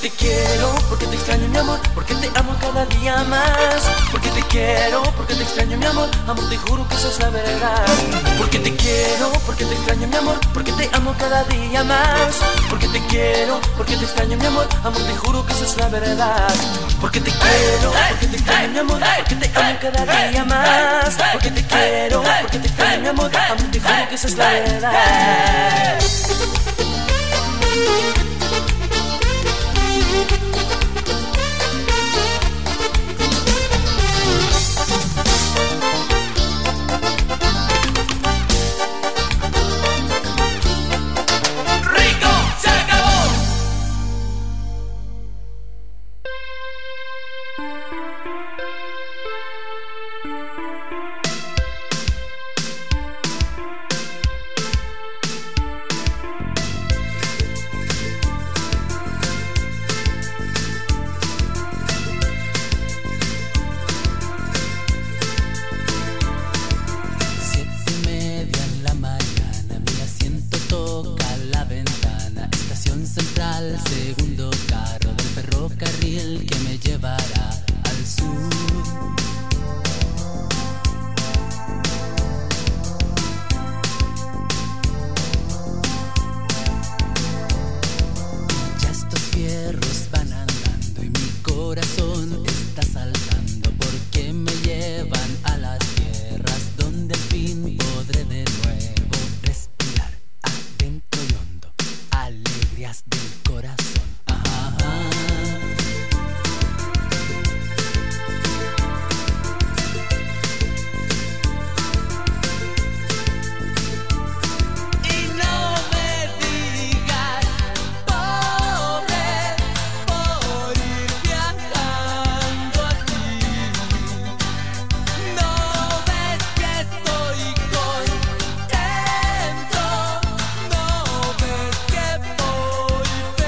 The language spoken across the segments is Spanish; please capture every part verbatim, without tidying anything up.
te quiero, porque te extraño mi amor, porque te amo cada día más. Porque te quiero, porque te extraño mi amor, amor te juro que esa es la verdad. Porque te quiero, porque te extraño mi amor, porque te amo cada día más. Porque te quiero, porque te extraño mi amor, amor te juro que esa es la verdad. Porque te quiero, porque te extraño mi amor, porque te amo cada día más. Porque te quiero, porque te extraño mi amor, amor te juro que esa es la verdad. Segundo carro del ferrocarril que me llevará al sur. Ya estos fierros van andando y mi corazón está saltando porque me llevan a las tierras donde al fin podré de nuevo respirar adentro y hondo alegrías del corazón. Feliz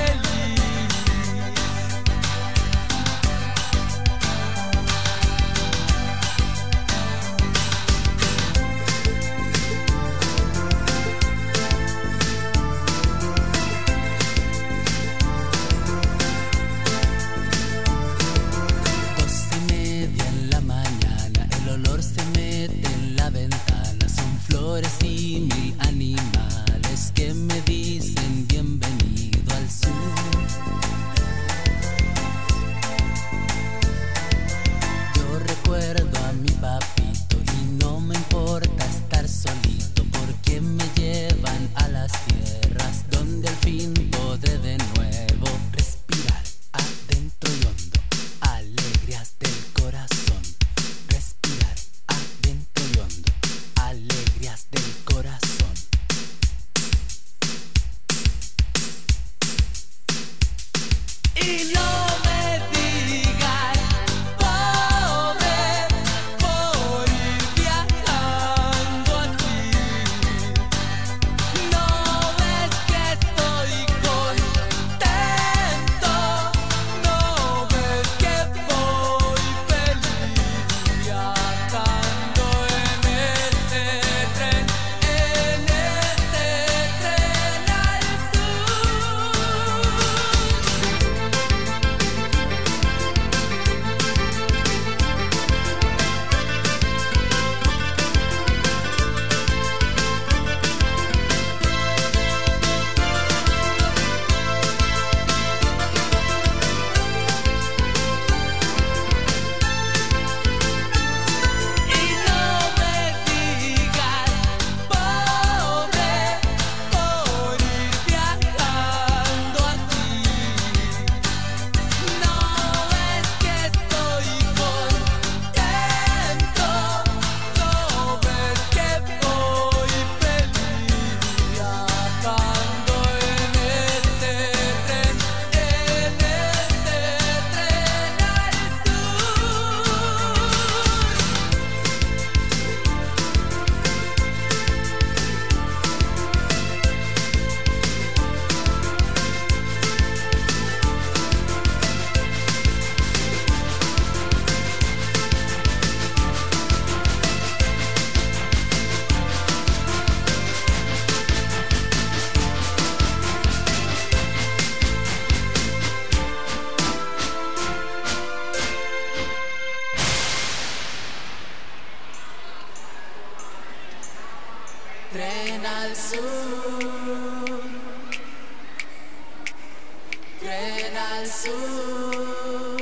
sur,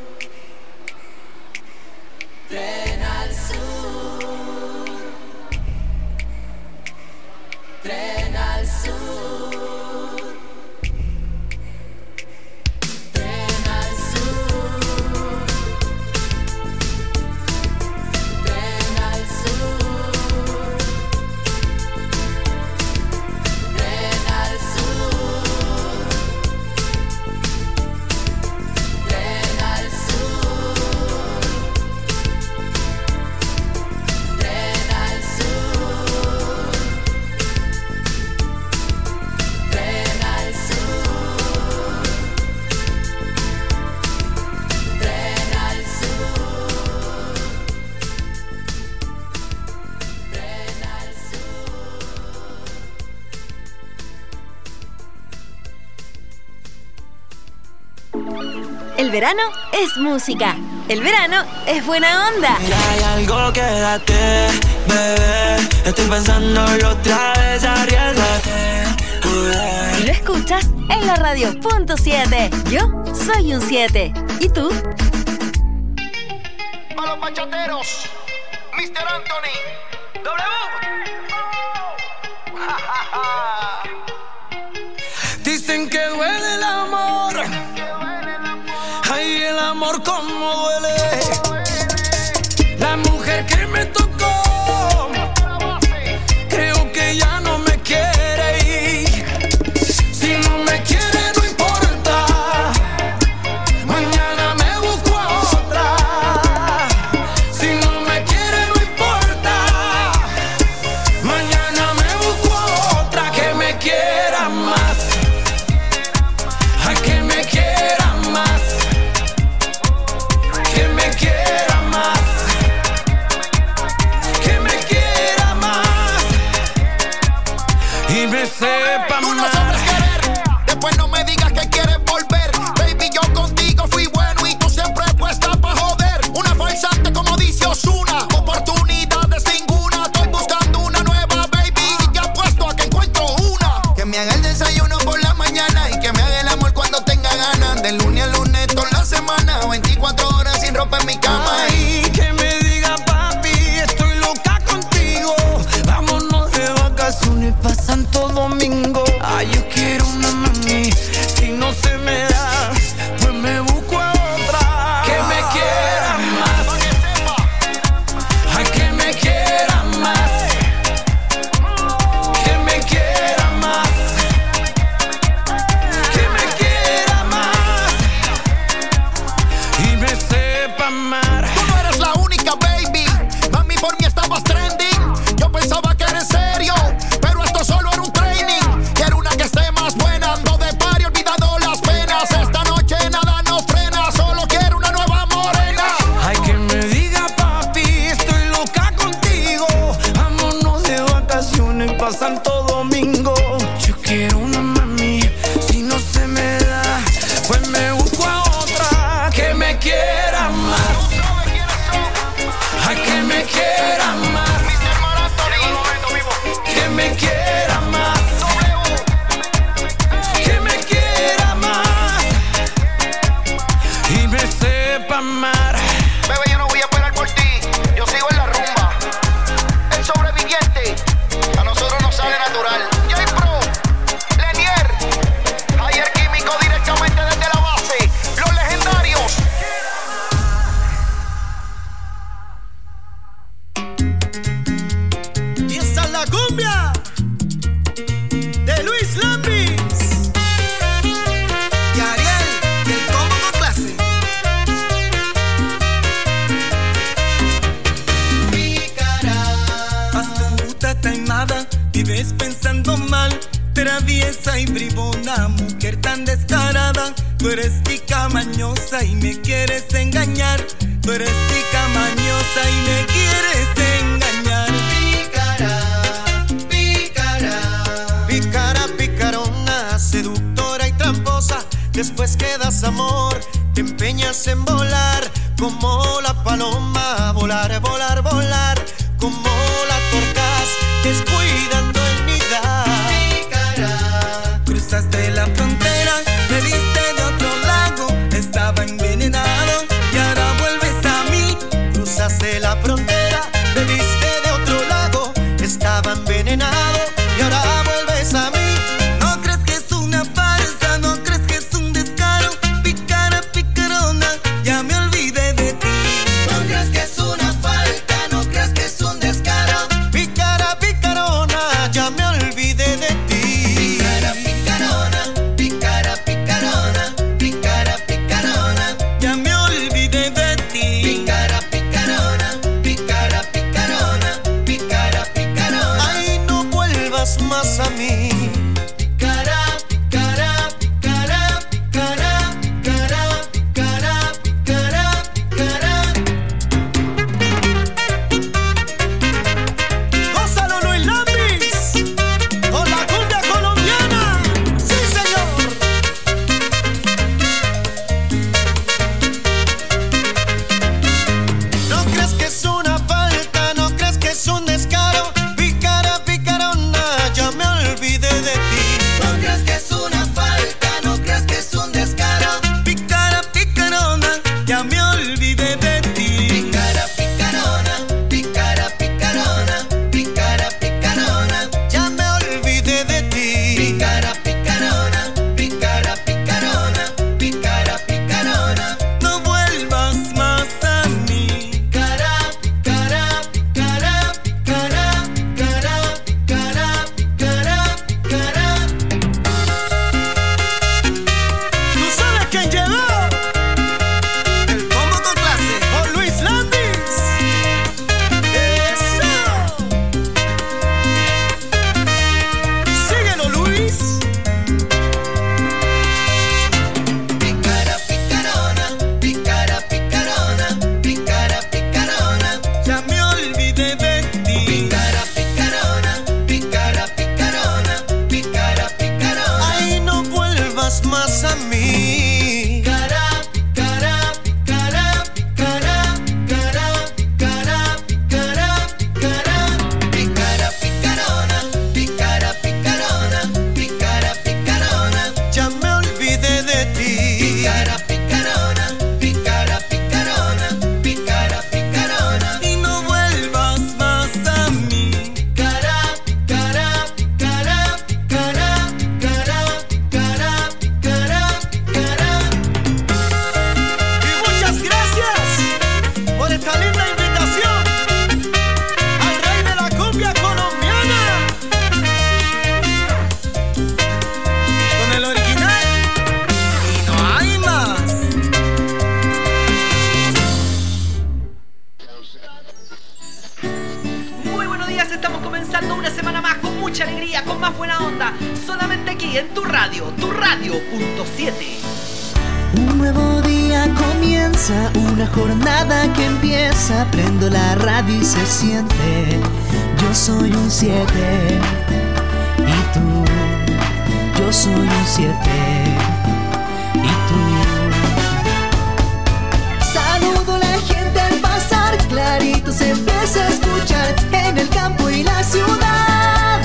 tren al sur, tren al sur, tren al sur, tren al sur, tren al sur, tren al sur, tren al sur, tren al sur, tren al sur, tren al sur. El verano es música. El verano es buena onda. Ya hay algo, quédate, bebé. Estoy pensándolo otra vez, arriesgate. Y lo escuchas en la radio punto siete. Yo soy un siete. ¿Y tú? A los bachateros, mister Anthony, W. Dicen que duele el amor. Ay, el amor como duele. La mujer que me tocó, creo que ya no me quiere ir. Si no me quiere no importa, mañana me busco a otra. Si no me quiere no importa, mañana me busco a otra que me quiera más. Ay, que me quiera más, que me quiera más, que me quiera más y me sepa Tú no más. sabes querer, después no me digas que quieres volver. Baby, yo contigo fui bueno y tú siempre puesta pa' joder. Una falsante como dice Ozuna, oportunidades ninguna. Estoy buscando una nueva, baby, y ya apuesto a que encuentro una. Que me haga el desayuno por la mañana y que me haga el amor cuando tenga ganas. De lunes a lunes toda la semana, veinticuatro horas sin ropa en mi cama. Ay, que me diga papi, estoy loca contigo. Vámonos de vacaciones pa' Santo Domingo. Ay, yo quiero una mami, si no se me da, pues me busco a otra. Que me quiera más, ay, que me quiera más, que me quiera más, que me quiera más y me sepa amar. Tú no eres la única, baby. Mami, por mí estabas trending. Yo pensaba que eres serio, pero esto solo era un training. Quiero una que esté más buena. Ando de party olvidando las penas. Esta noche nada nos frena. Solo quiero una nueva morena. Ay, que me diga papi, estoy loca contigo. Vámonos de vacaciones pa' Santo Domingo. Yo quiero una mami, si no se me da, pues me busco a otra que me quiera más. Ay, que me quiera más, que me quiera más, que me quiera más y me sepa amar. Bebé, yo no voy a esperar por ti. Yo sigo en la rumba. El sobreviviente, a nosotros nos sale natural. J-Pro, Lenier, Javier Químico directamente desde la base. Los legendarios. Y esta es la cumbia de Luis Lambis y Ariel del Combo con Clase. Astuta, taimada, vives pensando mal, traviesa y bribona, mujer tan descarada. Tú eres tica mañosa y me quieres engañar. Tú eres tica mañosa y me quieres engañar. Pícara, pícara, pícara, picarona, seductora y tramposa. Después que das amor, te empeñas en volar como la paloma. Volar, volar, volar, como la torcaz, descuidando el nidar. Cruzaste la frontera, me viste de otro lado, más a mí. Picará, picará, picará, picará, picará, picará, picará, picará, picará, picarona, picará, picarona, picará, picarona. Ya me olvidé de ti. Picará, picarona, picará, picarona, picará, picarona. Y no vuelvas más a mí. Picará, picará, picará, picará, picará, picará, picará, picará. Y muchas gracias por esta linda invitación al rey de la cumbia colombiana. Con el original y no hay más. Muy buenos días, estamos comenzando una semana más con mucha alegría, con más buena onda, solamente aquí en tu radio, tu radio punto siete. Un nuevo día comienza, una jornada que empieza. Prendo la radio y se siente. Yo soy un siete. Y tú, yo soy un siete. Y tú. Saludo a la gente al pasar, clarito se empieza a escuchar en el campo y la ciudad.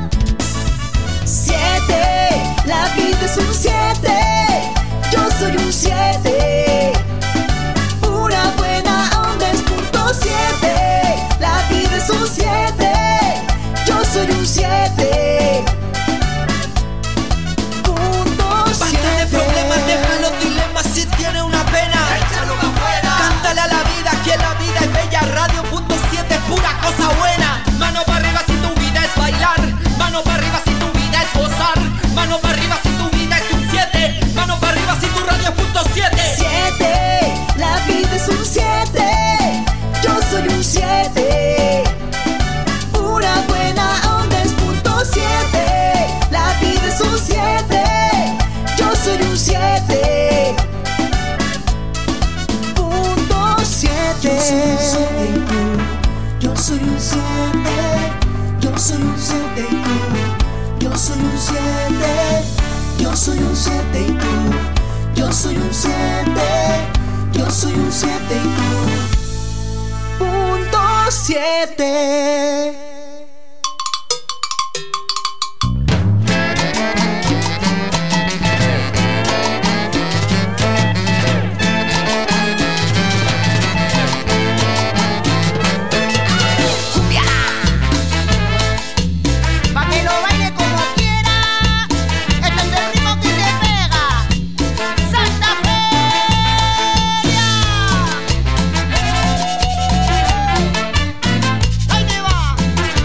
Siete, la vida es un siete. Yo soy un siete. Pura buena onda es punto siete. La vida es un siete. Yo soy un siete. Punto siete. Basta de problemas, deja los dilemas, si tiene una pena, échalo pa' afuera. Cántale a la vida, que la vida es bella. Radio punto siete es pura cosa buena. Mano para arriba si tu vida es bailar. Mano para arriba si tu vida es gozar. Mano para arriba si tu vida es un siete. Mano para arriba si tu radio es punto siete. Siete, la vida es un siete. Yo soy un siete. Pura buena onda es punto siete. La vida es un siete. Yo soy un siete. Punto siete. Yo soy un siete. Yo soy un siete y tú. Yo soy un siete. Yo soy un siete y tú. Yo soy un siete. Yo soy un siete y tú. Punto siete. Pa' que lo baile como quiera. Este es el ritmo que te pega. Santa Feria. Ahí te va.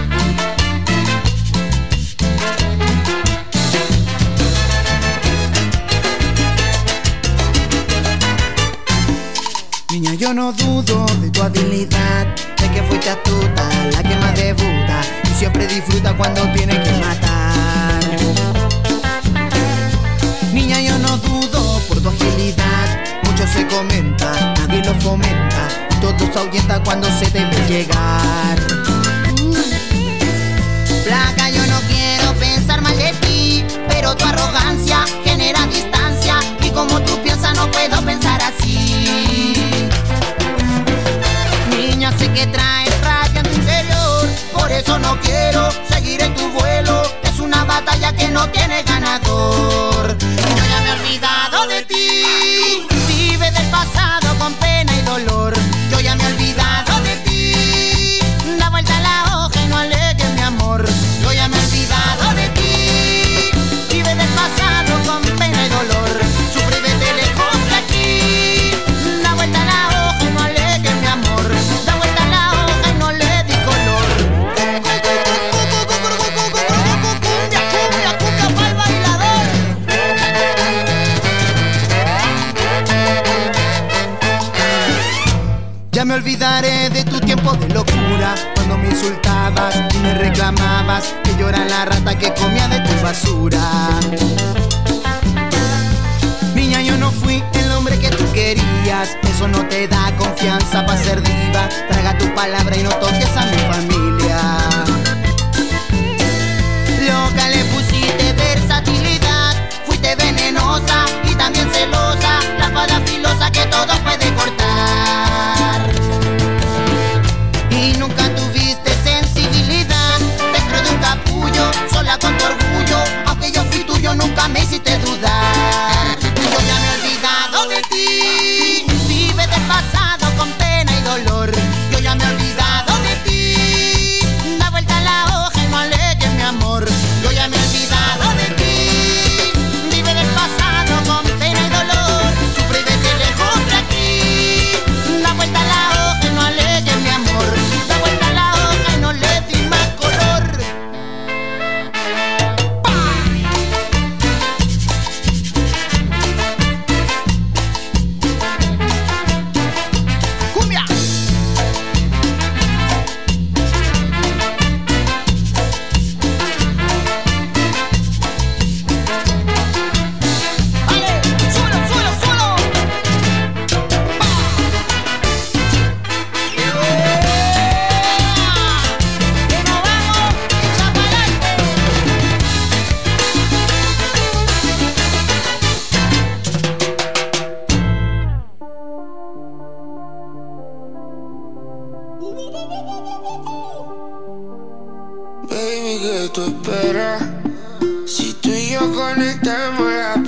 Niña, yo no dudo de tu habilidad, de que fuiste astuta, la que más debuta y siempre disfruta cuando tiene que matar. Niña, yo no dudo por tu agilidad, mucho se comenta, nadie lo fomenta, todo se ahuyenta cuando se te ve llegar. Flaca, yo no quiero pensar mal de ti, pero tu arrogancia genera distancia y como tú piensas no puedo pensar así. Niña, sé que traes rabia en tu interior, por eso no quiero seguir en tu vuelo. Es una batalla que no tiene ganador. Y yo ya me he olvidado de ti. Vive del pasado con pena y dolor. Yo ya me he olvidado de ti. Da vuelta la hoja y no alegues mi amor. Yo ya me he olvidado de ti. Vive del pasado con pena y dolor. Sufre y vete lejos de aquí. Da vuelta la hoja y no alegues mi amor. Da vuelta la hoja y no le di color. Cumbia, cumbia, cumbia pa'l bailador. Ya me olvidaré de tu tiempo de locura, cuando me insultabas y me reclamabas que yo era la rata que comía de tu basura. Niña, yo no fui el hombre que tú querías, eso no te da confianza para ser diva. Traga tu palabra y no toques a mi familia. Loca, le pusiste versatilidad, fuiste venenosa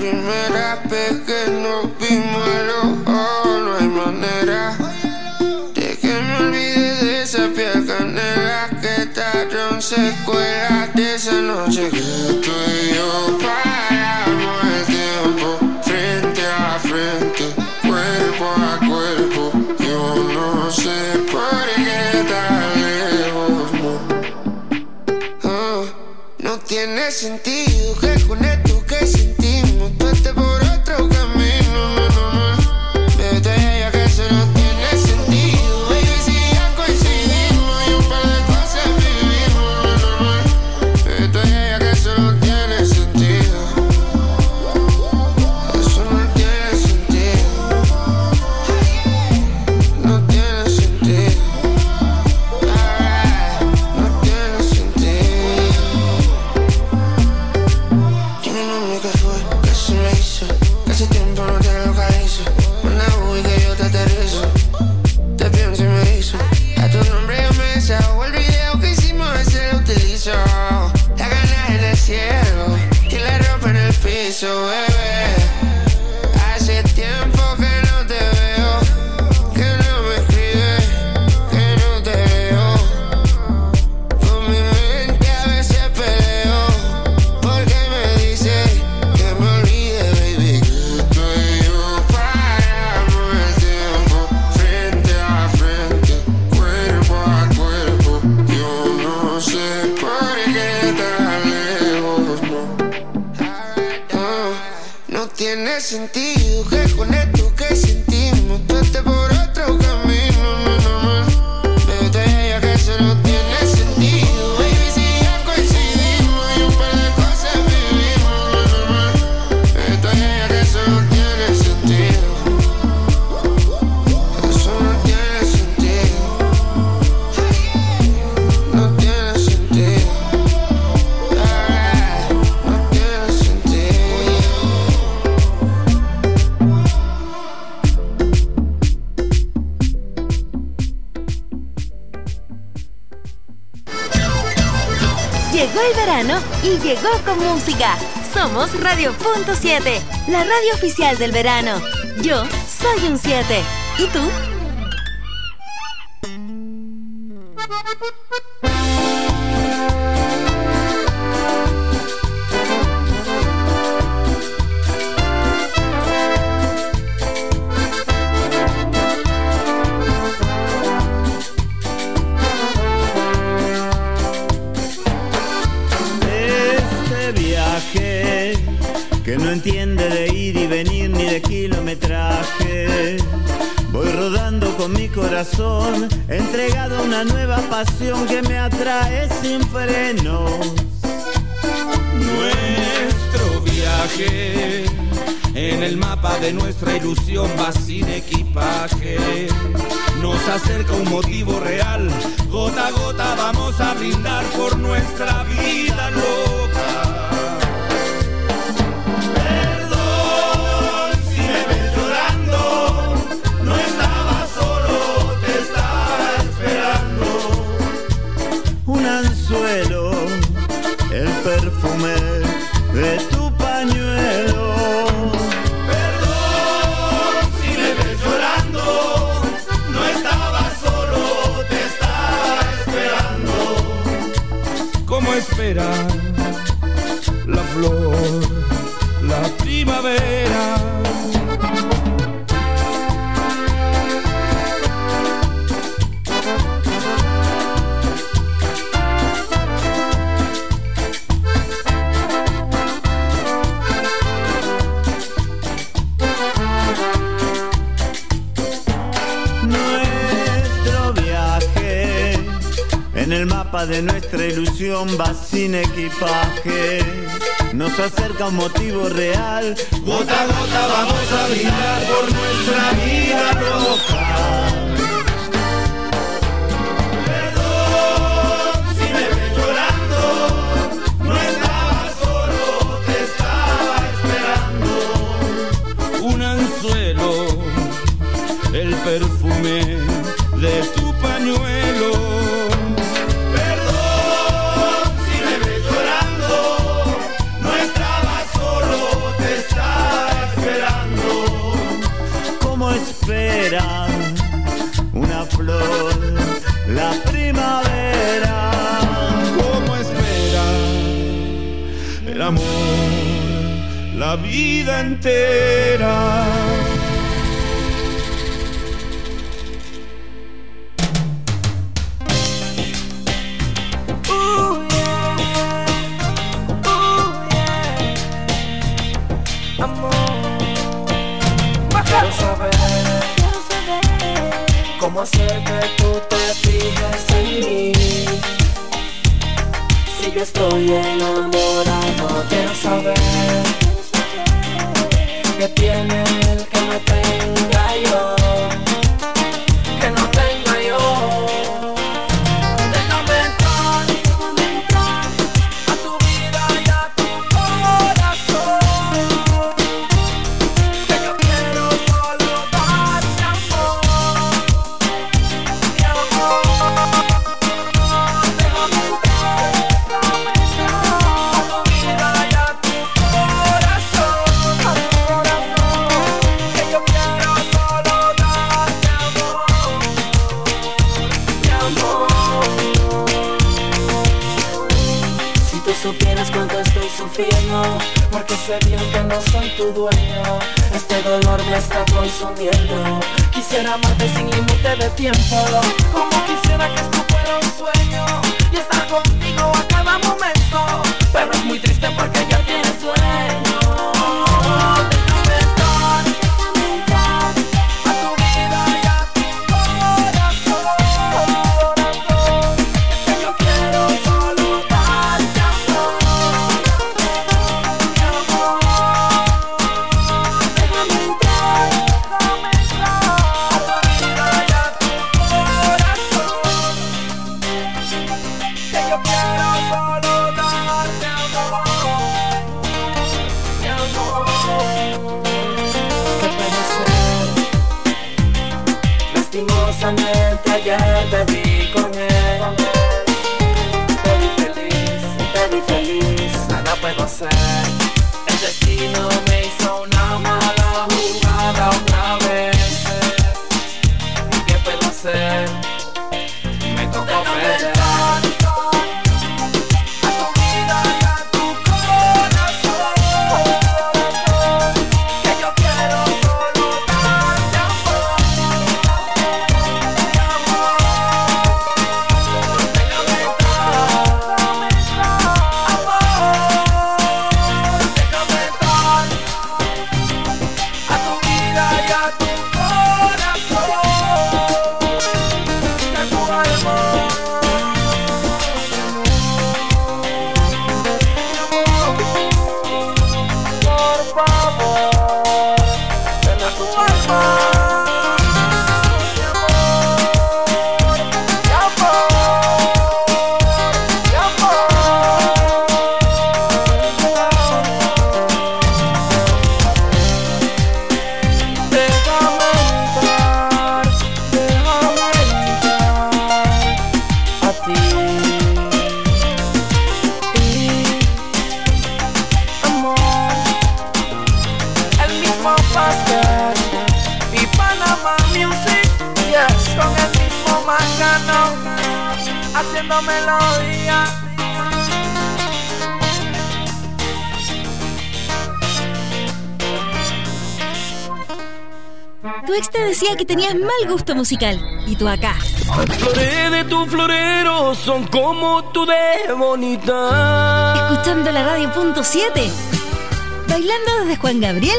primera vez que nos vimos a los ojos, no hay manera de que me olvide de esa piel canela que tardaron secuelas de esa noche que tú y yo paramos el tiempo frente a frente, cuerpo a cuerpo. Yo no sé por qué tan lejos, no. Oh, no tiene sentido que con esto que sentimos tú estés por otro camino, no, no, no. Vete ya que eso no tiene sentido, baby, si ya coincidimos y un par de cosas vivimos, no, no, no. Vete ya que eso no tiene sentido. Eso no tiene sentido. No tiene sentido. Ah, no tiene sentido. Dime, mami, ¿qué fue? ¿Qué se me hizo? Que hace tiempo no te localizo. Una uy que yo te aterrizo. Te pienso y me hizo. A tu nombre yo me desahogo. El video que hicimos ese lo utilizo. La ganas en el cielo y la ropa en el piso, bebé. Hace tiempo que no te veo, que no me escribes, que no te veo. Con mi mente a veces peleo, porque me dice que me olvide, baby, que tú y yo paramos el tiempo frente a frente, cuerpo a cuerpo. Yo no sé por qué tan lejos, no. No, no tiene sentido que con esto que sentimos tú estés por otro camino, no, no, no. Vete ya que eso no tiene sentido, baby, si ya coincidimos y un par de cosas vivimos, no, no, no. Vete ya que eso no tiene sentido. Eso no tiene sentido. No tiene sentido. Ah, no tiene sentido. Llegó el verano y llegó con música. Somos Radio Punto siete, la radio oficial del verano. Yo soy un siete. ¿Y tú? Este viaje que no entiende de ir y venir ni de kilometraje. Voy rodando con mi corazón, entregado a una nueva pasión que me atrae sin frenos. Nuestro viaje en el mapa de nuestra ilusión va sin equipaje. Nos acerca un motivo real, gota a gota vamos a brindar por nuestra vida loca. Perdón si me ves llorando, no estaba solo, te estaba esperando. Un anzuelo, el perfume de tu pañuelo. Perdón si me ves llorando, no estaba solo, te estaba esperando. ¿Cómo espera la flor, la primavera? Nuestro viaje en el mapa de nuestra ilusión va sin equipaje. Nos acerca un motivo real, Gota a gota vamos a brindar por nuestra vida loca. Perdón si me ves llorando, no estaba solo, te estaba esperando. Un anzuelo, el perfume de tu pañuelo. Perdón si me ves llorando, no estaba solo, te estaba será una flor la primavera. ¿Cómo espera el amor la vida entera? Quiero saber, quiero saber cómo hacer que tú te fijes en mí. Si yo estoy enamorado, quiero saber qué tiene él que no tenga yo, que no tenga yo. Déjame entrar, déjame entrar a tu vida y a tu corazón. Que yo quiero solo darte amor, mi amor. Déjame entrar a tu vida y a tu corazón, a tu corazón. Que yo quiero solo darte amor, mi amor. Si tú supieras cuánto estoy sufriendo, porque sé bien que no soy tu dueño. Este dolor me está consumiendo. Quisiera amarte sin límite de tiempo, como quisiera que esto fuera un sueño y estar contigo a cada momento. Pero es muy triste porque ya tienes sueño. Déjame entrar, déjame entrar a tu vida y a tu corazón, que yo quiero solo darte amor, mi amor. Déjame entrar, déjame entrar a tu vida y a tu corazón, que yo quiero solo darte amor, mi amor. ¿Qué puede ser? Lastimosamente ayer te vi con él. Te vi feliz, te vi feliz. Nada puedo hacer. El destino me hizo una mala jugada otra vez. ¿Y qué puedo hacer? Me tocó perder. A tu vida y a tu corazón, que yo quiero solo darte amor, mi amor. Déjame entrar, déjame entrar, amor. Déjame entrar a tu vida y a tu corazón, que tu alma, por favor, ven a tu alma, mi amor, mi amor, mi amor. Déjame entrar, déjame entrar a ti. Amor, el mismo Pascal y Panama Music, yes, con el mismo Mangano, haciendo melodía. Tu ex te decía que tenías mal gusto musical y tú acá, Las flores de tu florero son como tú de bonita. escuchando la radio punto siete, bailando desde Juan Gabriel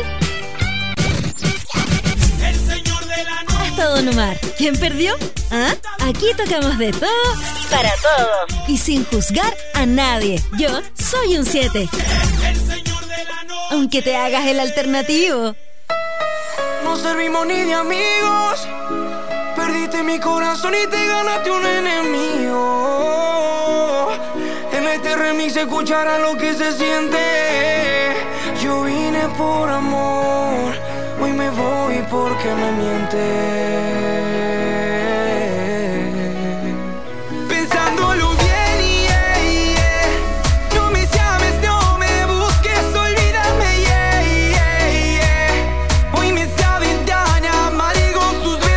hasta Don Omar. ¿Quién perdió? ¿Ah? Aquí tocamos de todo para todos y sin juzgar a nadie. Yo soy un siete, aunque te hagas el alternativo. No servimos ni de amigos. Perdiste mi corazón y te ganaste un enemigo. En este remix se escuchará lo que se siente. Yo vine por amor, hoy me voy porque me mientes. Pensándolo bien, yeah, yeah. No me llames, no me busques, olvídame, yeah, yeah, yeah. Hoy me saben tan amargos tus besos.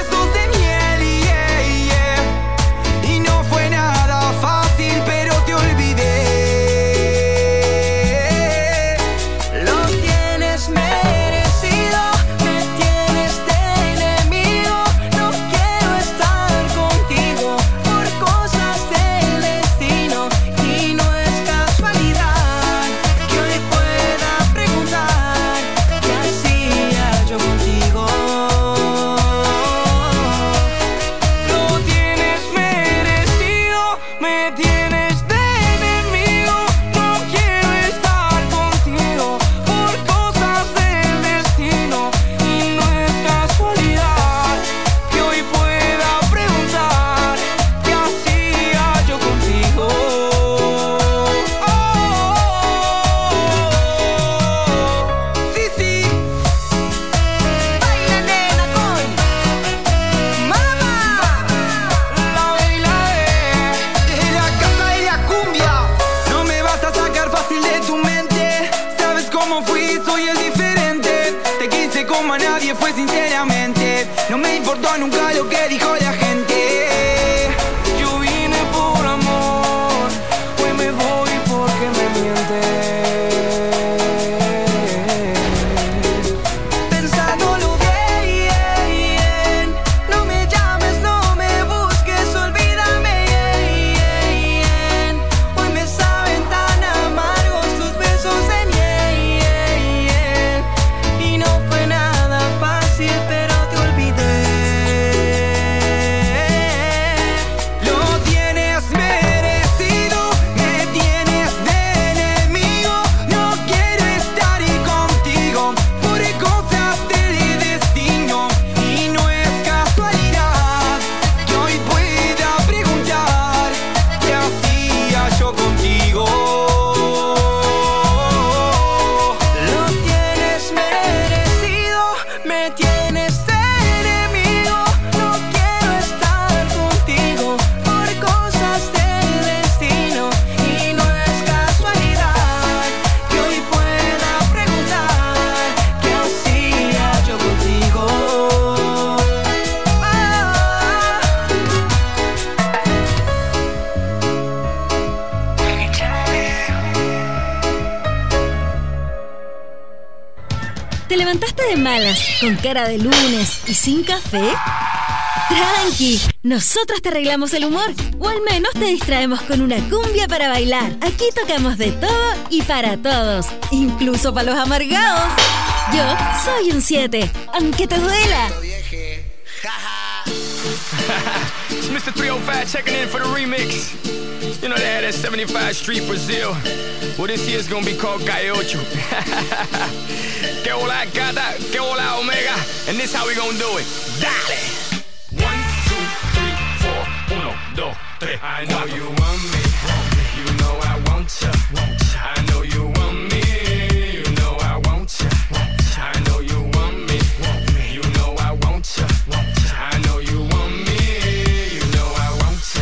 como a nadie, fue sinceramente. No me importó nunca lo que dijo la gente. Yo vine por amor, hoy me voy porque me mientes. Pensándolo bien, no me llames, no me busques, olvídame. Hoy me saben tan amargos tus besos de miel. Y no fue nada fácil, pero te olvidé. Lo tienes merecido, me tienes de enemigo. No quiero estar contigo por cosas del destino. Y no es casualidad que hoy pueda preguntar qué hacía yo contigo. Lo tienes merecido, me tienes de enemigo. No quiero estar contigo por cosas del destino. Y no es casualidad que hoy pueda preguntar qué hacía yo contigo. ¿Te levantaste de malas, con cara de lunes y sin café? Tranqui, nosotros te arreglamos el humor, o al menos te distraemos con una cumbia para bailar. Aquí tocamos de todo y para todos, incluso para los amargados. Yo soy un siete, aunque te duela. It's Mister three oh five checking in for the remix. You know they had that seventy-five Street Brazil. Well, this year's gonna be called Calle Ocho. Que hola gata, que hola omega. And this how we gonna do it. Dale. One, two, three, four. Uno, dos, tres. I know you want me. You know I want ya. I know you want me. You know I want ya. I know you want me. You know I want ya. I know you want me. You know I want ya.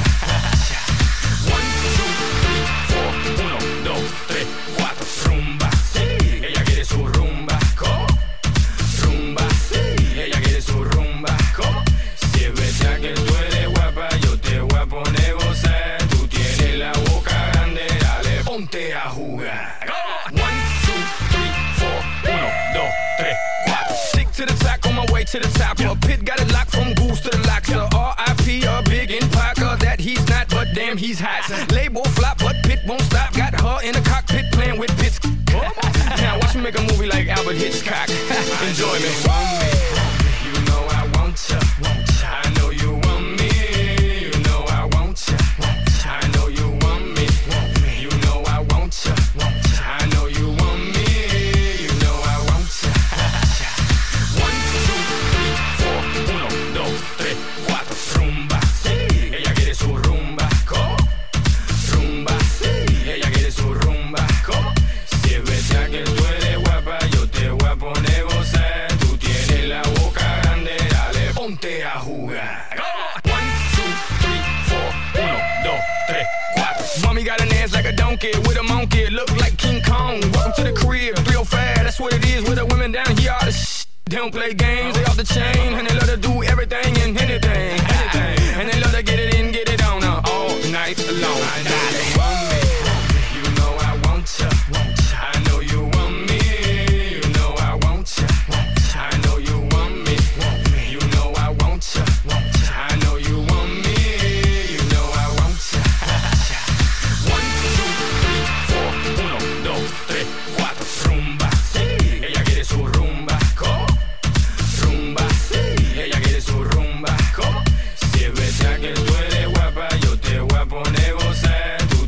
One, two, three, four. Uno, dos, tres, cuatro. Rumba, sí. Ella quiere su rumba. ¿Cómo? Rumba, sí. Ella quiere su rumba. ¿Cómo? Si es verdad que tú eres guapa, yo te voy a poner gozar. Tú tienes la boca grande, dale, ponte a jugar. One, two, three, four. Uno, dos, tres, cuatro. Stick to the top, on my way to the top. A pit got it locked from goose to the locks. R I P a big in Parker that he's not, but damn he's hot. Label flop, but Pit won't stop. Got her in the cockpit playing with bits. Now watch me make a movie like Albert Hitchcock. Enjoy me. You know I want ya. I know you want me. You know I want ya. I know you want me. You know I want ya. I know you want me. You know I want ya. One, two, three, four. Uno, dos, tres, cuatro. Rumba, sí. Ella quiere su rumba. ¿Cómo? Rumba, sí. Ella quiere su rumba. ¿Cómo? Si es verdad que tú eres guapa, yo te voy a poner gozar. Tú tienes la boca grande, dale, ponte a jugar. One, two, three, four. Uno, dos, tres, cuatro. Mommy got an ass like a donkey with a monkey. Look like King Kong. Welcome to the crib. three oh five, that's what it is with the women down here. All the sh- they don't play games, they off the chain. And they love to do everything and anything. anything. And they love to get it in, get it on uh, all night long. Dale. You know I want ya. I know you want me. You know I want ya. I know you want me. You know I want ya. I know you want me. You know I want ya. One, two, three, four. Uno, dos, tres, cuatro. Rumba, sí. Ella quiere su rumba. ¿Cómo? Rumba, sí. Ella quiere su rumba. ¿Cómo? Si es verdad que tú eres guapa, yo te voy a poner gozar. Tú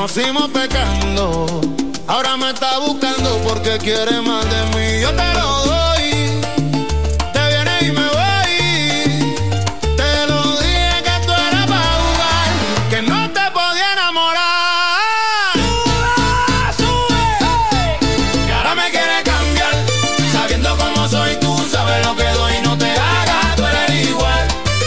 conocimos pecando, ahora me está buscando porque quiere más de mí. Yo te lo doy, te vienes y me voy. Te lo dije que tú eras para jugar, que no te podía enamorar. Sube, sube, que ahora me quiere cambiar, sabiendo cómo soy, tú sabes lo que doy. No te hagas, tú eres igual.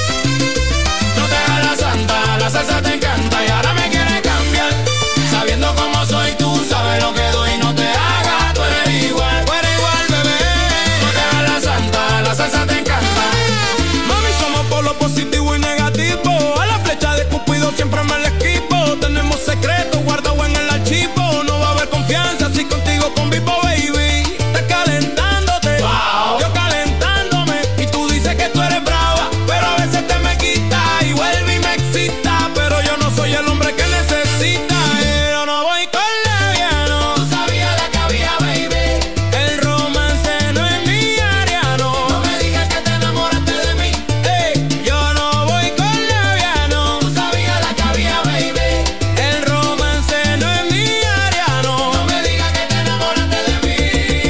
No te hagas la santa, la salsa te encanta y ahora me quiere cambiar, sabiendo cómo soy, tú sabes lo que doy. No te hagas, tú eres igual. Tú eres igual, bebé. No te hagas la santa, la salsa te encanta. Mami, somos por lo positivo y negativo. A la flecha de Cupido siempre me la esquivo. Tenemos secretos guardados en el archivo. No va a haber confianza si contigo convivo, baby. Estás calentándote, wow. Yo calentándome. Y tú dices que tú eres brava, pero a veces te me quita y vuelve y me excita. Pero yo no soy el hombre que necesita. Yo no voy con leviano. Tú sabías la que había, baby. El romance no es mi área, no. No me digas que te enamoraste de mí. Ey, yo no voy con leviano. Tú sabías la que había, baby. El romance no es mi área, no. No me digas que te enamoraste de mí.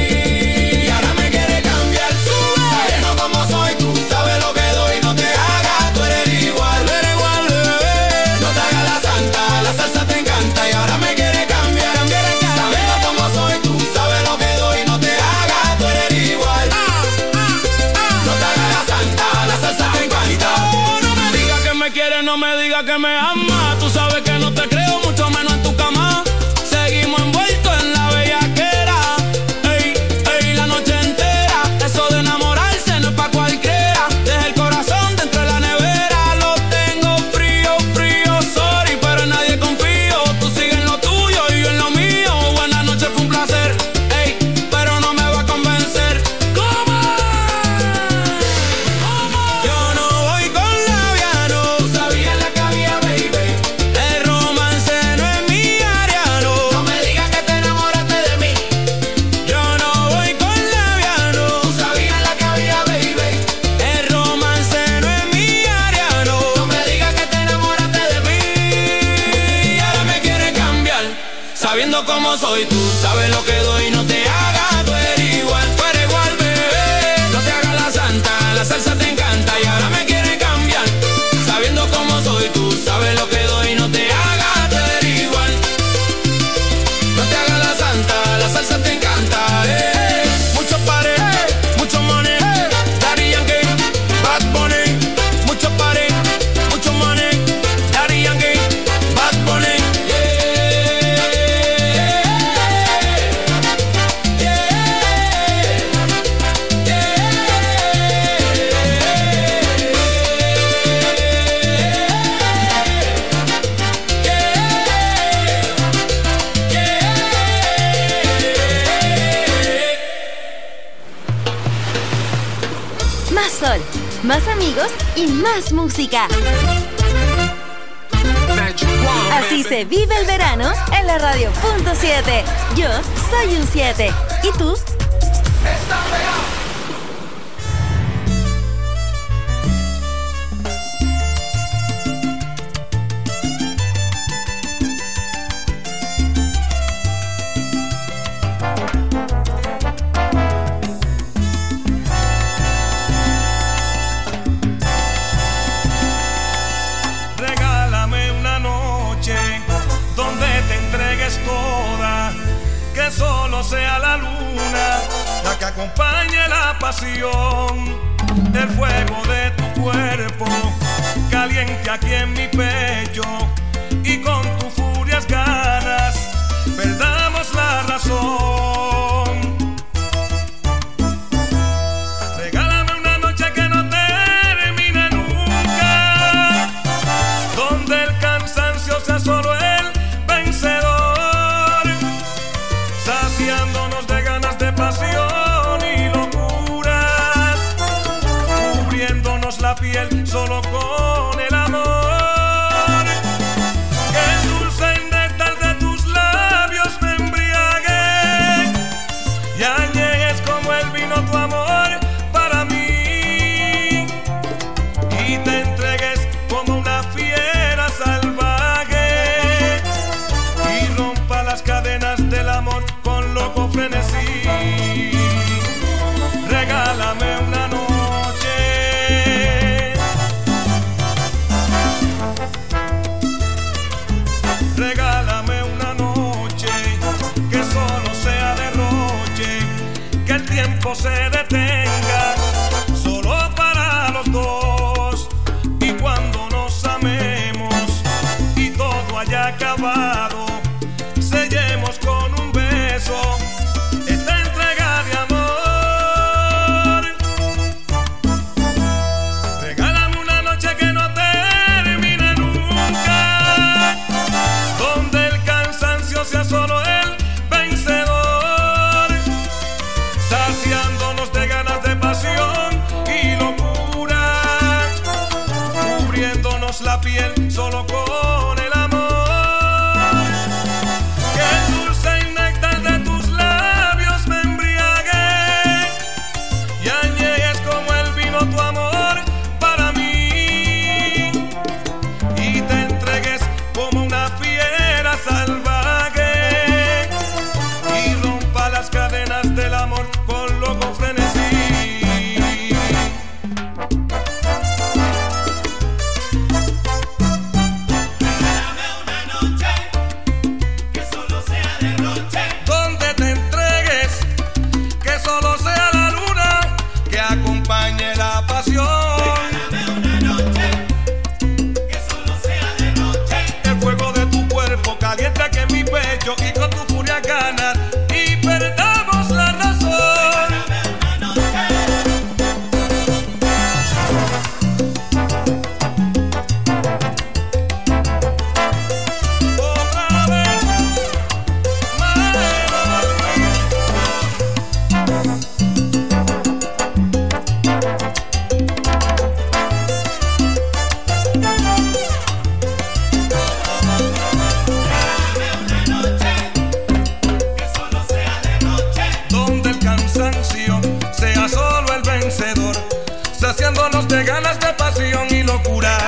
Y ahora me quiere cambiar, sube. Sabiendo cómo soy, tú sabes lo que doy. No te hagas, tú eres igual. Tú eres igual, bebé. No te hagas la santa, la salsa te encanta y ahora me quiere cambiar. Sabiendo cómo soy, tú sabes lo que doy. No te hagas, tú eres igual. No te hagas la santa, la salsa te encanta. No me digas que me quieres, no me digas que me amas. Tú sabes que no te creo, mucho menos en tu cama. Seguimos envueltos en la bellaquera. Ey, ey, la noche entera. Eso de enamorarse no es pa' cualquiera. Deja el corazón dentro de la nevera. Lo tengo frío, frío, sorry, pero en nadie confío. Tú sigues en lo tuyo y yo en lo mío. Buenas noches, fue un placer. Ey, pero no me va a convencer. ¿Cómo? Yo no voy con leviano. Tú sabías la que había, baby. El romance no es mi área, no. No me digas que te enamoraste de mí. Yo no voy con leviano. Tú sabías la que había, baby. El romance no es mi área, no. No me digas que te enamoraste de mí. Y ahora me quiere cambiar, sabiendo cómo soy, tú sabes lo que doy. No te hagas, tú eres igual. Tú eres igual, bebé. No te hagas la santa, la salsa te encanta. Y ahora me quiere cambiar, sabiendo cómo soy, tú sabes lo que doy. No te hagas, tú eres igual. No te hagas la santa, la salsa te encanta. Eh. Muchos pares, mucho money, Daddy Yankee, Bad Bunny. Muchos pares, mucho money, Daddy Yankee, Bad Bunny. Más sol, más amigos y más música. Así se vive el verano en la radio punto siete. Yo soy un siete. ¿Y tú? Está pegado. Regálame una noche donde te entregues toda, que solo sea la luna la que acompañe la pasión, el fuego de tu cuerpo caliente aquí en mi pecho, y con tus furias ganas perdamos la razón. Regálame una noche que no termine nunca, donde el cansancio sea solo el vencedor, saciándonos de ganas de pasión y locuras, cubriéndonos la piel solo con el amor. Que el dulce néctar de tus labios me embriague y añegues como el vino tu amor para mí, y te entregues como una fiera salvaje, y se detenga, solo para los dos. Y cuando nos amemos y todo haya acabado, sellemos con un beso esta entrega de amor. Regálame una noche que no termine nunca, donde el cansancio sea solo el vencedor, saciándonos de ganas de pasión y locura, cubriéndonos la piel solo con el amor. Que el dulce néctar de tus labios me embriague y añegues como el vino tu amor para mí, y te entregues como una fiera salvaje y rompa las cadenas del amor con loco frenesí. Donde te entregues, que solo sea la luna que acompañe la pasión. El fuego de tu cuerpo caliente que en mi pecho, y con tu furia ganar y perdamos la razón. Otra vez, donde el cansancio sea solo el vencedor, saciándonos de ganas de pasión y locura.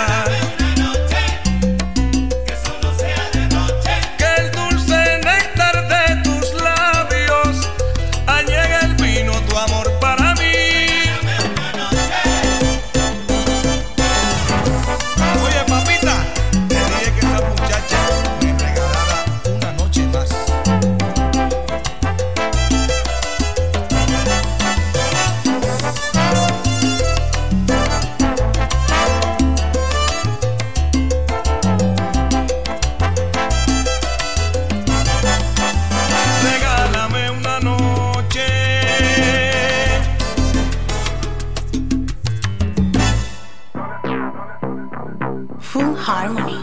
Que el dulce néctar de tus labios añegue el vino tu amor para mí. Oye, papita, te dije que esa muchacha me regalara una noche más. Regálame una noche. Full Harmony.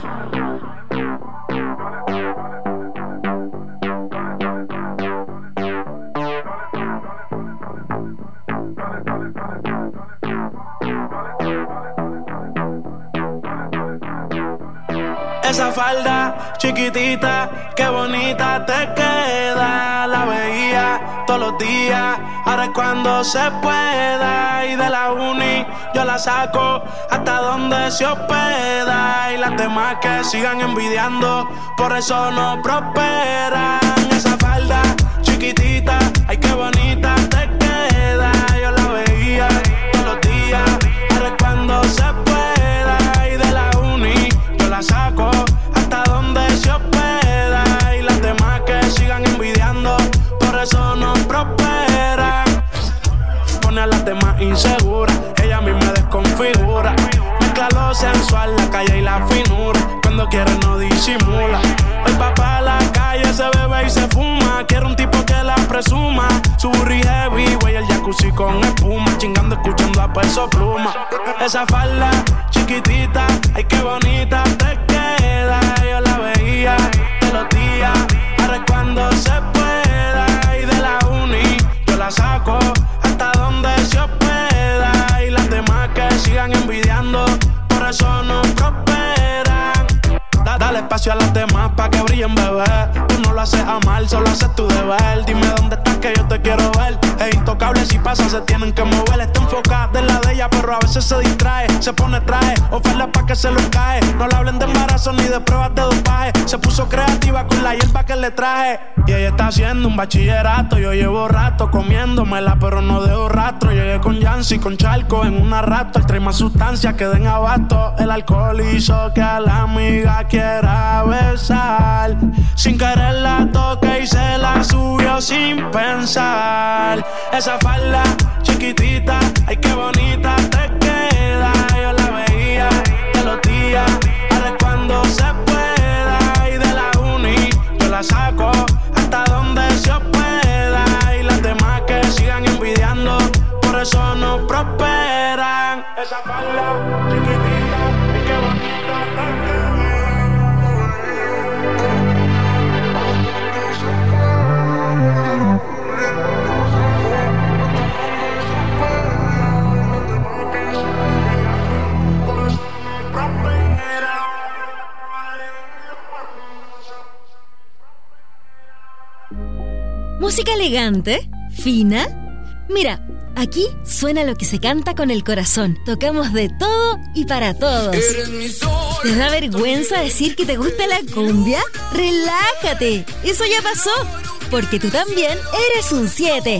Esa falda chiquitita, qué bonita te queda. La veía todos los días, ahora es cuando se pueda. Y de la uni yo la saco hasta donde se hospeda. Y las demás que sigan envidiando, por eso no prosperan. Esa falda chiquitita, ay qué bonita te queda. Yo la veía todos los días, ahora es cuando se pueda. Y de la uni yo la saco hasta donde se hospeda. Y las demás que sigan envidiando, por eso no prosperan. Pone a las demás inseguras, ella misma desconfigura. Mezcla lo sensual, la calle y la finura. Cuando quiere no disimula. Hoy va pa' la calle, se bebe y se fuma. Quiere un tipo que la presuma. Su burri heavy, güey, el jacuzzi con espuma. Chingando, escuchando a Peso Pluma. Esa falda chiquitita, ay qué bonita te queda. Yo la veía todos los días, ahora es cuando se pueda. Y de la uni yo la saco hasta donde se hospeda. Y las demás que sigan envidiando, por eso no prosperan. Da- Dale espacio a las demás pa' que brillen, bebé. Tú no lo haces a mal, solo haces tu deber. Dime dónde estás que yo te quiero ver. Es intocable, si pasa se tienen que mover. Está enfocada en la de ella, pero a veces se distrae. Se pone traje, oferta pa' que se lo encaje. No le hablen de embarazo ni de pruebas de dopaje. Se puso creativa con la hierba que le traje. Y ella está haciendo un bachillerato. Yo llevo rato comiéndomela, pero no dejo rastro. Llegué con Yancy, con Charco en una rato. El trae más sustancias que den abasto. El alcohol hizo que a la amiga quiera besar. Sin querer la toqué y se la subió sin pensar. Esa falda chiquitita, ay qué bonita te queda. Yo la veía de los días, ahora es cuando se pueda. Y de la uni yo la saco hasta donde se pueda. Y las demás que sigan envidiando, por eso no prosperan. Esa falda chiquitita, ay qué bonita te queda. Música elegante, fina. Mira, aquí suena lo que se canta con el corazón. Tocamos de todo y para todos. ¿Te da vergüenza decir que te gusta la cumbia? ¡Relájate! Eso ya pasó, porque tú también eres un siete.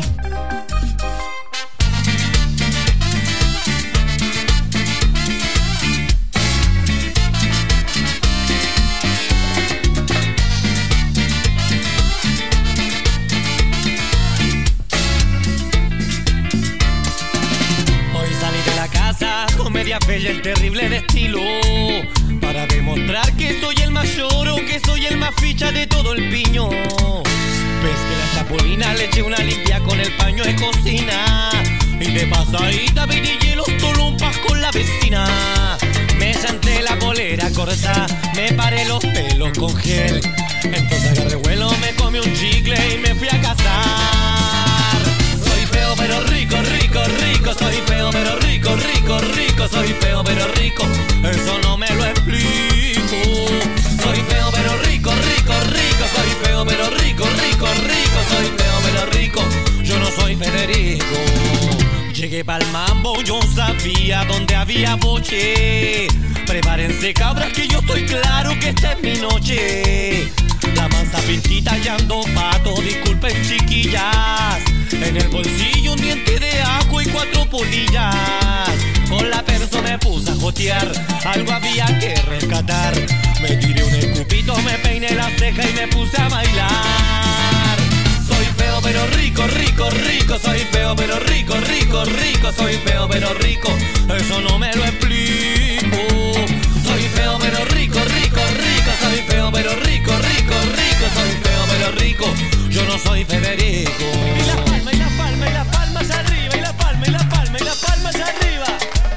Media bella, el terrible de estilo, para demostrar que soy el mayor o que soy el más ficha de todo el piño. Ves que la chapulina le eché una limpia con el paño de cocina, y de pasadita vidillé los tolumpas con la vecina. Me senté la polera corta, me paré los pelos con gel, entonces agarré vuelo, me comí un chicle y me fui a casar. Soy feo pero rico, rico, rico, soy feo pero rico, rico, rico, soy feo pero rico, eso no me lo explico. Soy feo pero rico, rico, rico, soy feo pero rico, rico, rico, soy feo pero rico, yo no soy Federico. Llegué pa'l mambo, yo sabía dónde había boche. Prepárense cabras que yo estoy claro que esta es mi noche. La mansa pintita y ando pato, disculpen chiquillas. En el bolsillo un diente de ajo y cuatro polillas. Con la perso me puse a jotear, algo había que rescatar. Me tiré un escupito, me peiné la ceja y me puse a bailar. Soy feo pero rico, rico, rico, soy feo pero rico, rico, rico, soy feo pero rico, eso no me lo explico. Soy feo pero rico, rico, rico, soy feo pero rico, rico, rico, soy feo pero rico, yo no soy Federico. Y la palma, y la palma, y la palma hacia arriba, y la palma, y la palma, y la palma hacia arriba.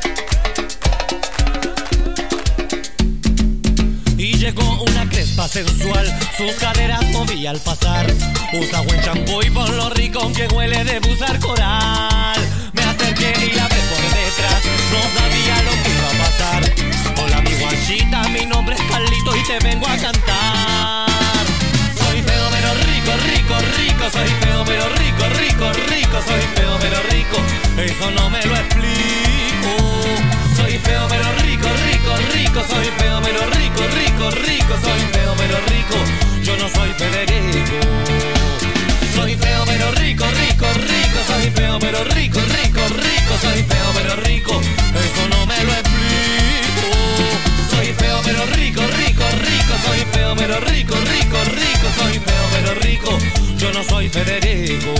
Y llegó una crespa sensual, sus caderas movía al pasar. Usa buen champú y por lo rico que huele de usar coral. Me acerqué y la ve por detrás, no sabía lo que iba a pasar. Hola mi guachita, mi nombre es Carlito y te vengo a cantar. Soy feo pero rico, rico, rico, soy feo pero rico, rico, rico, soy feo pero rico, eso no me lo explico. Soy feo pero rico, rico, rico, soy feo pero rico, rico, rico, soy feo pero rico, yo no soy Federico. Soy feo pero rico, rico, rico, soy feo pero rico, rico, rico, soy feo pero rico, eso no me lo explico. Soy feo pero rico, rico, rico, soy feo pero rico, rico, rico, soy feo pero rico, yo no soy Federico.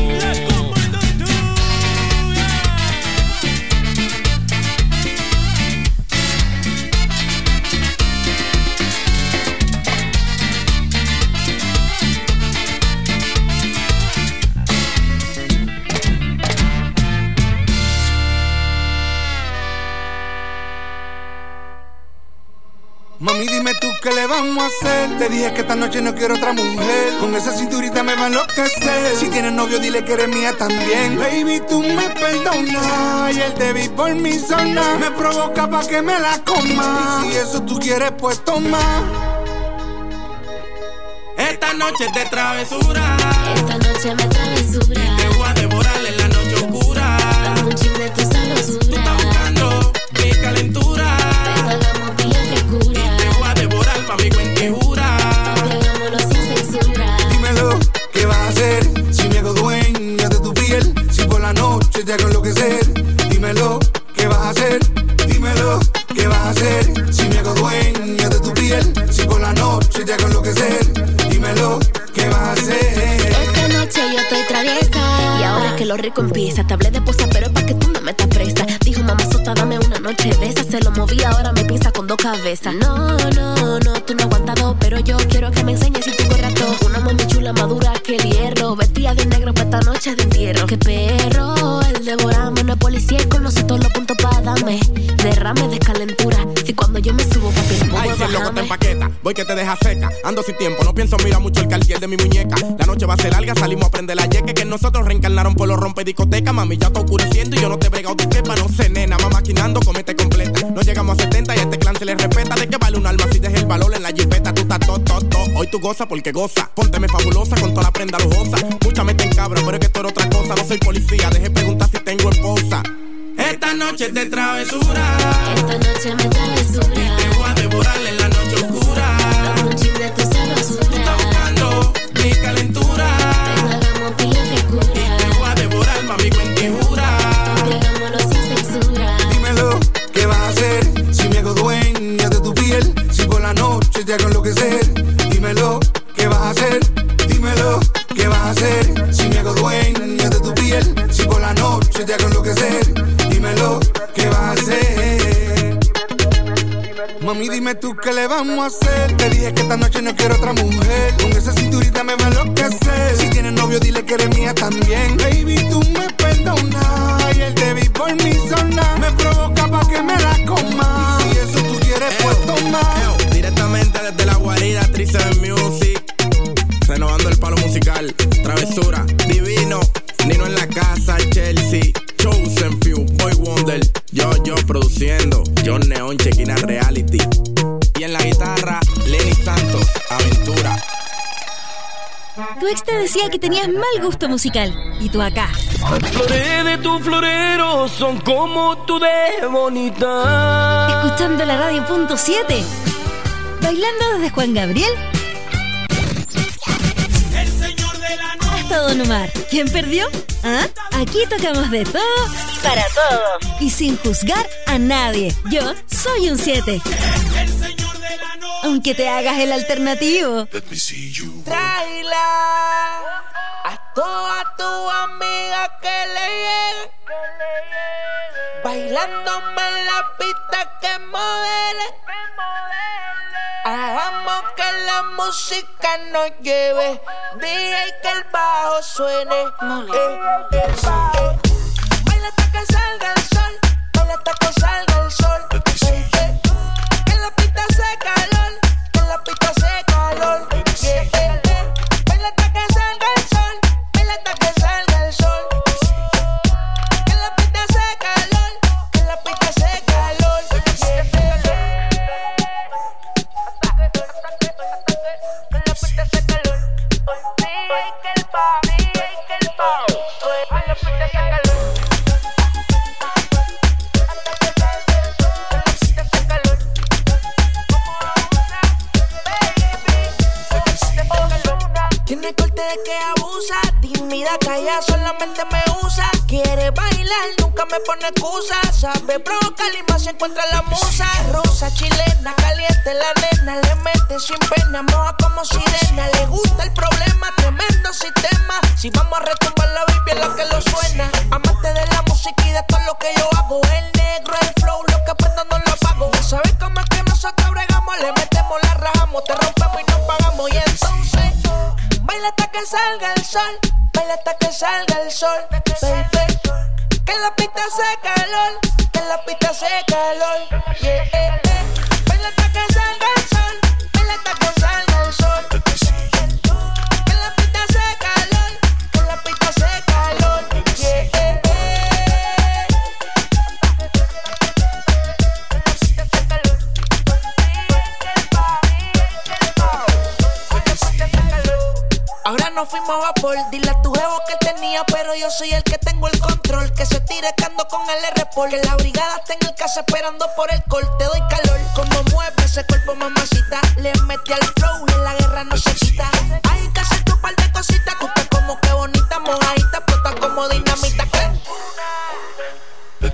Mami, dime tú qué le vamos a hacer. Te dije que esta noche no quiero otra mujer. Con esa cinturita me va a enloquecer. Si tienes novio, dile que eres mía también. Baby, tú me perdonas. Y el te vi por mi zona me provoca pa' que me la coma. Y si eso tú quieres, pues toma. Esta noche es de travesura. Esta noche me travesura. Te voy a devorar en la noche oscura. Dame un chin de tu sabrosura. Tú estás buscando mi calentura. Pero hagamos bien la noche te hago enloquecer. Dímelo, ¿qué vas a hacer? Dímelo, ¿qué vas a hacer? Si me hago dueño de tu piel, si por la noche te hago enloquecer. Dímelo, ¿qué vas a hacer? Esta noche yo estoy traviesa y ahora que lo rico empieza. Te hablé de posa, pero es pa' que tú no metas presa. Dijo mamá sota, dame una noche de esa. Se lo moví, ahora me piensa con dos cabezas. No, no, no, tú no aguantas dos, pero yo quiero que me enseñes si tengo rato. Una mami chula madura que el hierro, vestida de negro pa' esta noche de entierro. Qué perro, el devoramos, no es policía y conoce todos los puntos pa' darme derrame de calentura. Si cuando yo me subo, papi, el bobo ay, si el loco te bájame. empaqueta, voy que te deja seca. Ando sin tiempo, no pienso, mira mucho el cartier de mi muñeca. La noche va a ser larga, salimos a prender la yeque. Que nosotros reencarnaron por los rompe discoteca. Mami, ya está oscureciendo y yo no te he bregado tu quepa. No sé, nena, mamá maquinando, comete completa. No llegamos a setenta y a este clan se le respeta. ¿De qué vale un alma si deja el valor en la jipeta? Tú estás todo, todo, todo. Hoy tú goza porque goza. Pónteme fabulosa con toda la prenda lujosa. Mucha mete en cabra, pero es que tú eres otra cosa. No soy policía, deje preguntar si tengo esposa. Esta noche es de travesura. Esta noche me travesura. Te voy a devorar en la noche oscura. Dame un chin de tu sabrosura. Tú estás buscando mi calentura. Ven, hagamos pila que cura. Te voy a devorar, mami, cuentijura. Hagámoslo sin censura. Dímelo, ¿qué vas a hacer? Si me hago dueña de tu piel, si por la noche te hago enloquecer. Dímelo, ¿qué vas a hacer? Dímelo, ¿qué vas a hacer? Si me hago dueña de tu piel, si por la noche te hago enloquecer. Dímelo, ¿qué vas a hacer? Mami, dime tú qué le vamos a hacer. Te dije que esta noche no quiero otra mujer. Con esa cinturita me va a enloquecer. Si tienes novio, dile que eres mía también. Baby, tú me perdonas. Y el te vi por mi zona me provoca pa' que me la coma. Y si eso tú quieres, pues toma. Eo, directamente desde la guarida, Trice Music. Renovando el palo musical. Travesura, divino. Nino en la casa, Chelsea. Chosen Few, Boy Wonder. Yo, yo produciendo. John Neon, Chequina Reality. Y en la guitarra, Lenny Santos, Aventura. Tu ex te decía que tenías mal gusto musical. Y tú acá. Las flores de tu florero son como tú de bonita. Escuchando la radio punto siete. Bailando desde Juan Gabriel hasta Don Omar. ¿Quién perdió? ¿Ah? Aquí tocamos de todo para todos. Y sin juzgar a nadie. Yo soy un siete. Aunque te hagas el alternativo. Tráela a toda tu amiga que le llegue. Bailándome en la pista que modele. Hagamos que la música nos lleve. Dije que el bajo suene. Eh, eh, eh. Baila hasta que salga el sol. Baila hasta que salga el sol. Eh, eh. Que la pista hace calor. Que la pista hace calor. Yeah, eh, eh. Baila hasta que salga el sol. Baila hasta que salga el sol. Que la pista hace calor. Que la pista hace calor. Yeah, eh, eh. Tiene corte de que abusa, tímida, calla, solamente me usa. Quiere bailar, nunca me pone excusa. Sabe provocar y más se encuentra la musa. Rosa, chilena, caliente la nena. Le mete sin pena, moja como sirena. Le gusta el problema, tremendo sistema. Si vamos a retumbar la Biblia, es lo que lo suena. Amante de la música y de todo lo que yo hago. El negro, el flow, lo que prendo no lo apago. ¿Sabes cómo es que nosotros bregamos? Le metemos, la rajamos, te rompemos y nos pagamos. Y entonces baila hasta que salga el sol, baila hasta que salga el sol, baby. Que la pista hace calor, que la pista hace calor, yeah, eh, eh. Baila hasta que salga el sol, baila hasta que salga el sol. Que la pista hace calor, que la pista hace calor, yeah, eh, eh. Ahora nos fuimos a vapor, dile a tu jevo que tenía, pero yo soy el que tengo el control. Que se tire cando con el R-Pol. Que la brigada está en el casa esperando por el col. Te doy calor, como mueve ese cuerpo, mamacita. Le metí al flow y en la guerra no se quita. Hay que hacer tu par de cositas, tú estás como que bonita, mojadita, puesta como dinamita. ¿Qué?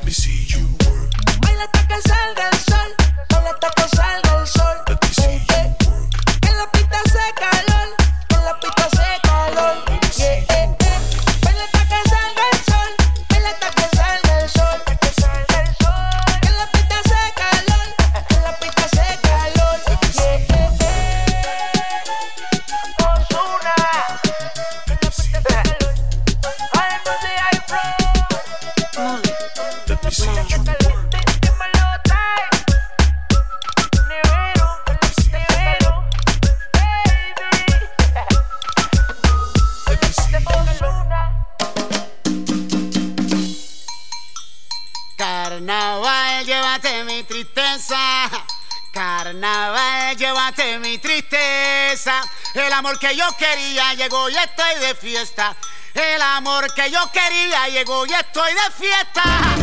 me see you work. Baila hasta que salga el sol, baila hasta que salga el sol. Let me see you work. Que la pista hace calor, que la pista hace calor. Yeah, eh, eh. Baila hasta que salga el sol, baila hasta que salga el sol. Que la pista hace calor, que la pista hace calor. Yeah, eh, eh. Ozuna. Que la pista hace calor. Ay, no sé, ay, bro. Let me see you work. Carnaval, llévate mi tristeza. Carnaval, llévate mi tristeza. El amor que yo quería llegó y estoy de fiesta. El amor que yo quería llegó y estoy de fiesta.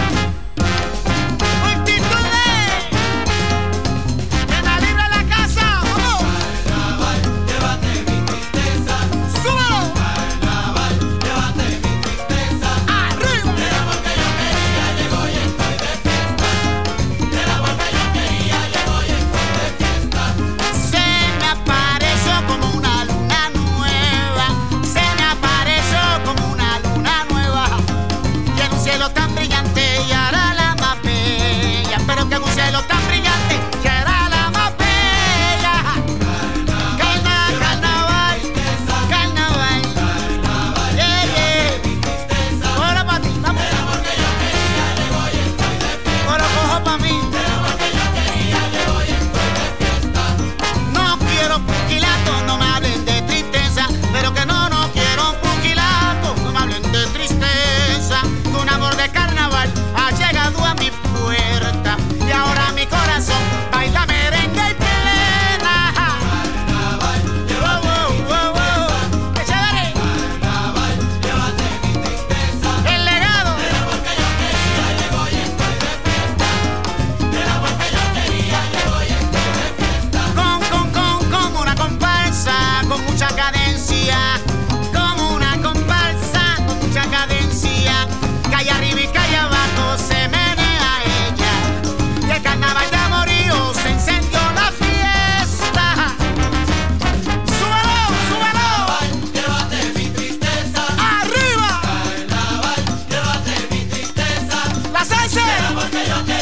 Multitudes, que me libre la casa. ¡Vamos! Carnaval, llévate mi tristeza. ¡Súbelo! Carnaval, llévate mi tristeza. ¡Arriba! El amor que yo quería llegó y estoy de fiesta. El amor que yo quería llegó y estoy de fiesta. Se me apareció como una luna nueva. Se me apareció como una luna nueva. Y en un cielo tan brillante y hará la más bella. Pero que en un cielo tan brillante y hará la más bella. Carna, carnaval, carnaval, yeah, yeah. Ahora pa' ti, vamos. El amor que yo quería llegó y estoy de fiesta. Ahora cojo pa' mí. El amor que yo quería llegó y estoy de fiesta. No quiero puquilato, no me hablen de tristeza. Pero que no, no quiero puquilato, no me hablen de tristeza. Que un amor de carnaval ha llegado a mi puerta. Y ahora mi corazón baila merengue y plena. Carnaval, llévate Wow, mi wow, wow, wow. ¡Qué chévere! Carnaval, llévate mi tristeza. El legado. El amor que yo quería llegó y estoy de fiesta. El amor que yo quería llegó y estoy de fiesta. Con, con, con, con una comparsa, con mucha cadencia. Con una comparsa, con mucha cadencia. Calle arriba y calle abajo se menea ella. Y el carnaval de amorío se encendió la fiesta. ¡Súbelo, súbelo! Carnaval, llévate mi tristeza. ¡Arriba! Carnaval, llévate mi tristeza. ¡La salsa! El amor que yo quería